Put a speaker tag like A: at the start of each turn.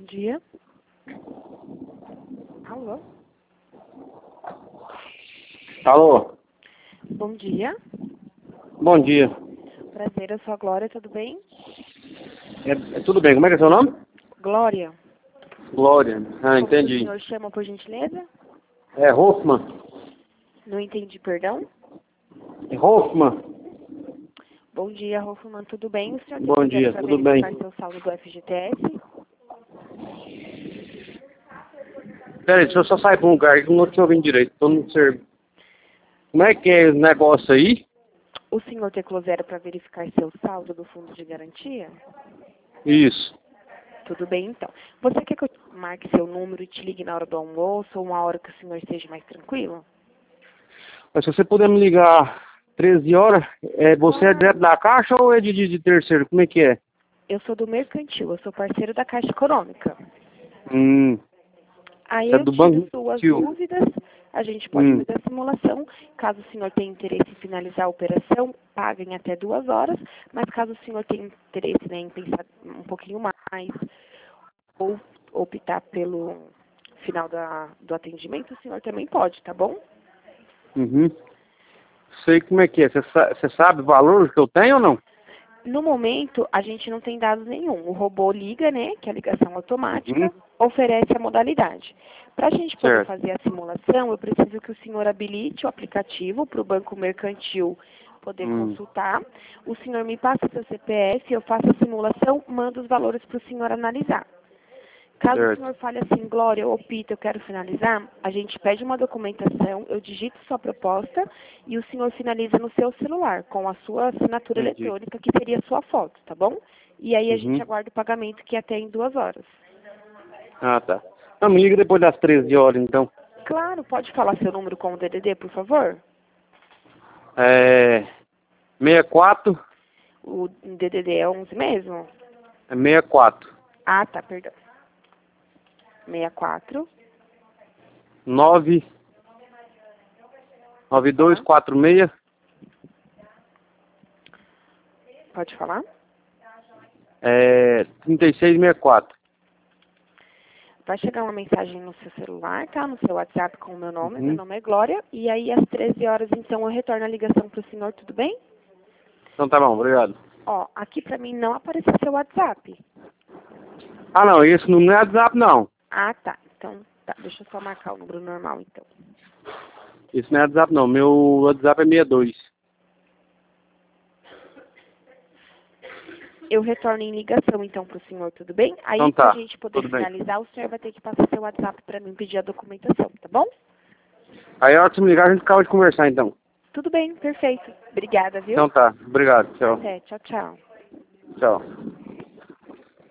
A: dia. Alô?
B: Alô?
A: Bom dia.
B: Bom dia.
A: Prazer, eu sou a Glória, tudo bem?
B: Tudo bem, como é que é seu nome?
A: Glória.
B: Glória. Ah,
A: Como que o
B: entendi.
A: senhor chama, por gentileza?
B: É Hoffman.
A: Não entendi, perdão.
B: É Hoffman.
A: Bom dia, Hoffman, tudo bem? O senhor tem
B: Bom
A: ligado
B: dia,
A: para
B: tudo bem.
A: verificar seu saldo do FGTS?
B: Peraí, deixa eu só sair para um lugar que eu não te ouvindo direito. Tô no serviço. Como é que é o negócio aí?
A: O senhor teclou 0 para verificar seu saldo do fundo de garantia?
B: Isso.
A: Tudo bem, então. Você quer que eu marque seu número e te ligue na hora do almoço ou uma hora que o senhor esteja mais tranquilo?
B: Mas se você puder me ligar 13 horas, você é direto da Caixa ou é de terceiro? Como é que é?
A: Eu sou do Mercantil, eu sou parceiro da Caixa Econômica.
B: Hum,
A: Aí
B: você é
A: eu
B: do
A: tiro
B: Banco
A: suas
B: Tio.
A: dúvidas, a gente pode fazer a simulação. Caso o senhor tenha interesse em finalizar a operação, paga em até 2 horas, mas caso o senhor tenha interesse, né, em pensar um pouquinho mais ou optar pelo final do atendimento, o senhor também pode, tá bom?
B: Uhum. Sei como é que é. Você sabe o valor que eu tenho ou não?
A: No momento, a gente não tem dados nenhum. O robô liga, né, que é a ligação automática,
B: Uhum.
A: oferece a modalidade. Para a gente poder
B: Certo.
A: fazer a simulação, eu preciso que o senhor habilite o aplicativo para o Banco Mercantil poder consultar. O senhor me passa seu CPF, eu faço a simulação, mando os valores para o senhor analisar. Caso o
B: Certo.
A: senhor fale assim, Glória ou Pita, eu quero finalizar, a gente pede uma documentação, eu digito sua proposta e o senhor finaliza no seu celular, com a sua assinatura
B: Entendi.
A: eletrônica, que seria a sua foto, tá bom? E aí a gente
B: Uhum.
A: aguarda o pagamento, que é até em 2 horas.
B: Ah, tá. Não, me liga depois das 13 horas, então.
A: Claro, pode falar seu número com o DDD, por favor?
B: É 64,
A: O DDD é 11 mesmo?
B: é 64,
A: Ah, tá, perdão. 64.
B: 9, 9246,
A: Pode falar?
B: 3664.
A: Vai chegar uma mensagem no seu celular, tá? No seu WhatsApp com o meu
B: Uhum.
A: nome é Glória. E aí, às 13 horas, então, eu retorno a ligação pro senhor, tudo bem?
B: Então tá bom, obrigado.
A: Ó, aqui pra mim não apareceu seu WhatsApp.
B: Ah, não, esse não é WhatsApp, não.
A: Ah, tá. Então, tá. Deixa eu só marcar o número normal, então.
B: Esse não é WhatsApp, não. Meu WhatsApp é 62.
A: Eu retorno em ligação, então, pro senhor, tudo bem? Aí,
B: Então
A: pra
B: tá,
A: gente poder
B: tudo bem.
A: finalizar, o senhor vai ter que passar seu WhatsApp pra mim pedir a documentação, tá bom?
B: Aí a hora que você me ligar, a gente acaba de conversar, então.
A: Tudo bem, perfeito. Obrigada, viu?
B: Então tá, obrigado, tchau.
A: Até, tchau, tchau.
B: Tchau.